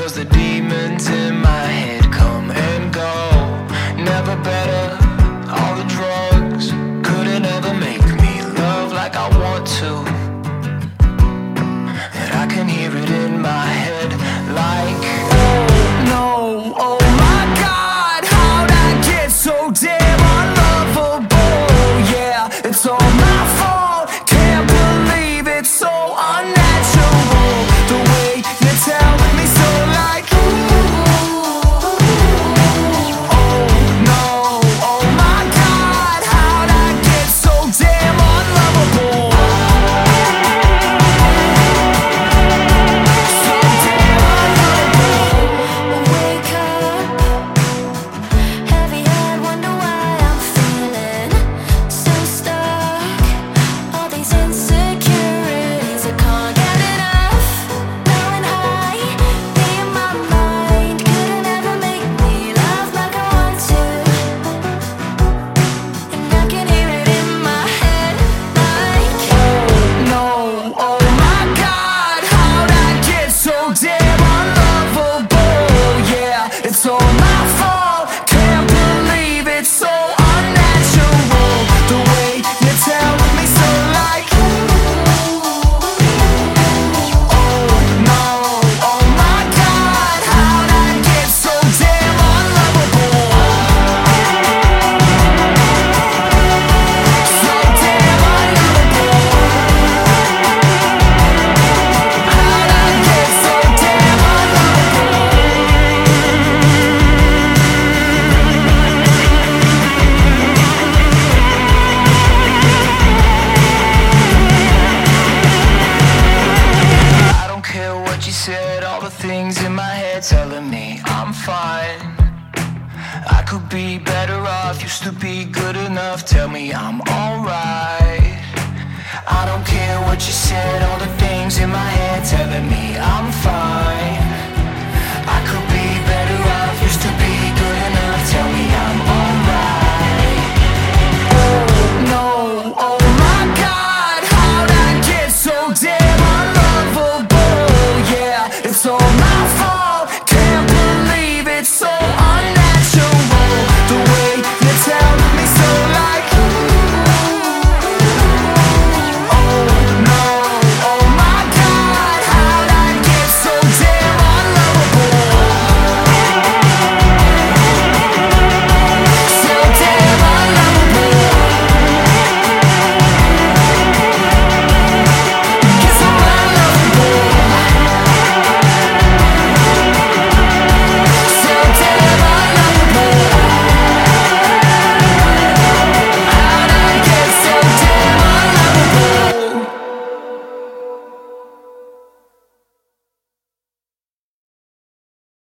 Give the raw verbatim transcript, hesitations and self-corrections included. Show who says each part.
Speaker 1: 'cause the demons in my head come and go. Never better, all the drugs couldn't ever make me love like I want to. And I can hear it in my head like, oh no, oh my God, how'd I get so damn unlovable? Yeah, it's all my fault, can't believe it's so unnatural. The way you tell me so like, oh no, oh my God, how'd I get so damn unlovable? So damn unlovable.
Speaker 2: Wake up, heavy head, wonder why I'm feeling so stuck. All these insecurities, I can't get enough. Blowing high, me in my mind, couldn't ever make me love like I want to. And I can hear it in my head like,
Speaker 1: No, oh my God, how'd I get so damn unlovable? Yeah, it's all my fault, can't believe it's so unnatural. The way you tell me so like, oh no, oh my God, how'd I get so damn unlovable? So damn unlovable. How'd I get so damn I don't care what you said, all the things in my head telling me I'm fine. I could be better off, used to be good enough, tell me I'm alright. I don't care what you said, all the things in my head telling me I'm fine.